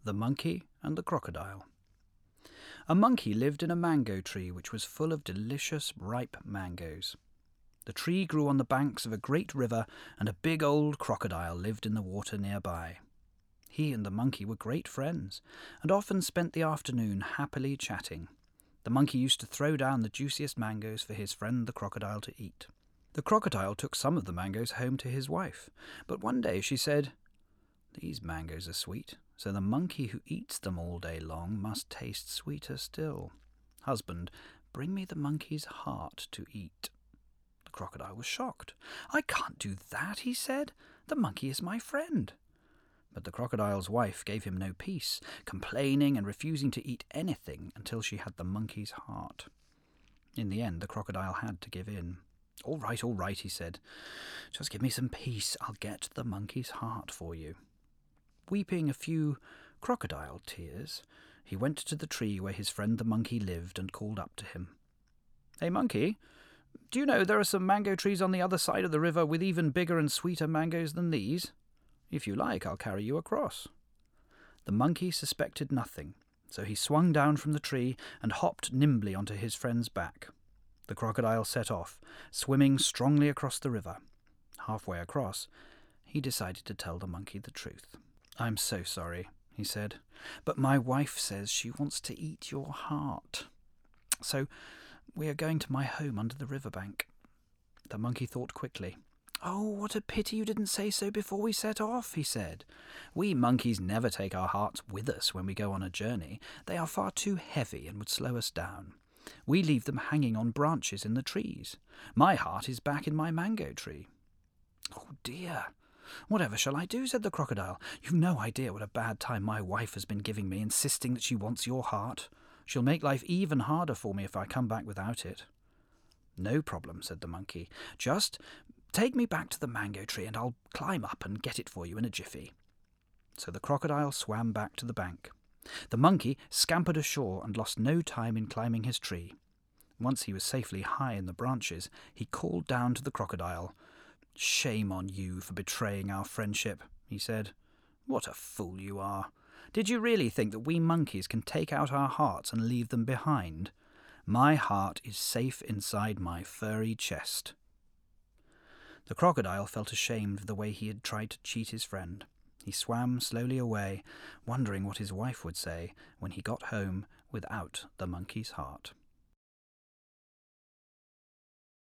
The Monkey and the Crocodile. A monkey lived in a mango tree which was full of delicious ripe mangoes. The tree grew on the banks of a great river, and a big old crocodile lived in the water nearby. He and the monkey were great friends, and often spent the afternoon happily chatting. The monkey used to throw down the juiciest mangoes for his friend the crocodile to eat. The crocodile took some of the mangoes home to his wife, but one day she said, "These mangoes are sweet, so the monkey who eats them all day long must taste sweeter still. Husband, bring me the monkey's heart to eat." The crocodile was shocked. "I can't do that," he said. "The monkey is my friend." But the crocodile's wife gave him no peace, complaining and refusing to eat anything until she had the monkey's heart. In the end, the crocodile had to give in. All right, he said. "Just give me some peace. I'll get the monkey's heart for you." Weeping a few crocodile tears, he went to the tree where his friend the monkey lived and called up to him. "Hey, monkey, do you know there are some mango trees on the other side of the river with even bigger and sweeter mangoes than these? If you like, I'll carry you across." The monkey suspected nothing, so he swung down from the tree and hopped nimbly onto his friend's back. The crocodile set off, swimming strongly across the river. Halfway across, he decided to tell the monkey the truth. "I'm so sorry," he said, "but my wife says she wants to eat your heart. So we are going to my home under the riverbank." The monkey thought quickly. "Oh, what a pity you didn't say so before we set off," he said. "We monkeys never take our hearts with us when we go on a journey. They are far too heavy and would slow us down. We leave them hanging on branches in the trees. My heart is back in my mango tree." "Oh dear, whatever shall I do?" said the crocodile. "You've no idea what a bad time my wife has been giving me, insisting that she wants your heart. She'll make life even harder for me if I come back without it." "No problem," said the monkey. "Just take me back to the mango tree and I'll climb up and get it for you in a jiffy." So the crocodile swam back to the bank. The monkey scampered ashore and lost no time in climbing his tree. Once he was safely high in the branches, he called down to the crocodile. "Shame on you for betraying our friendship," he said. "What a fool you are. Did you really think that we monkeys can take out our hearts and leave them behind? My heart is safe inside my furry chest." The crocodile felt ashamed of the way he had tried to cheat his friend. He swam slowly away, wondering what his wife would say when he got home without the monkey's heart.